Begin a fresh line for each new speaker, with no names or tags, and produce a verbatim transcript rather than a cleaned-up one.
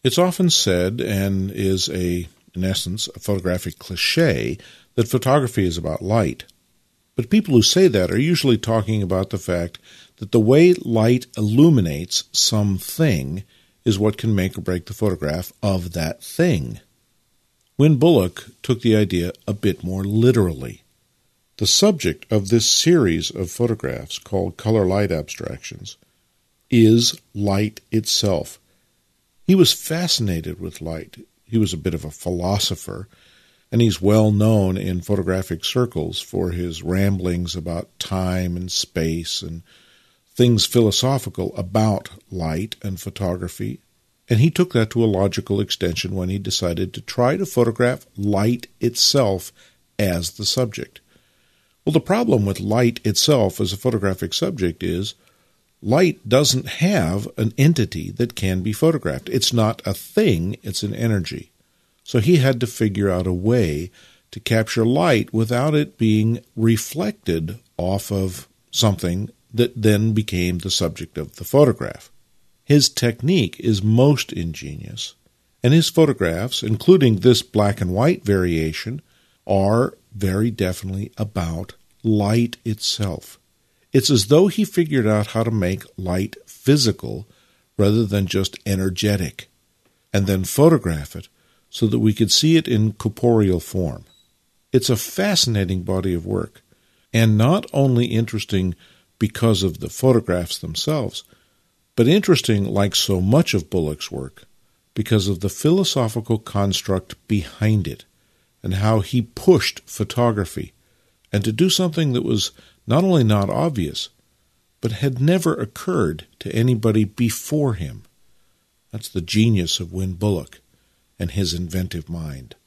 It's often said, and is a, in essence, a photographic cliché, that photography is about light. But people who say that are usually talking about the fact that the way light illuminates something is what can make or break the photograph of that thing. Wynne Bullock took the idea a bit more literally. The subject of this series of photographs, called Color Light Abstractions, is light itself. He was fascinated with light. He was a bit of a philosopher, and he's well known in photographic circles for his ramblings about time and space and things philosophical about light and photography. And he took that to a logical extension when he decided to try to photograph light itself as the subject. Well, the problem with light itself as a photographic subject is light doesn't have an entity that can be photographed. It's not a thing, it's an energy. So he had to figure out a way to capture light without it being reflected off of something that then became the subject of the photograph. His technique is most ingenious, and his photographs, including this black and white variation, are very definitely about light itself. It's as though he figured out how to make light physical rather than just energetic, and then photograph it so that we could see it in corporeal form. It's a fascinating body of work, and not only interesting because of the photographs themselves, but interesting, like so much of Bullock's work, because of the philosophical construct behind it and how he pushed photography, and to do something that was not only not obvious, but had never occurred to anybody before him. That's the genius of Wynne Bullock and his inventive mind.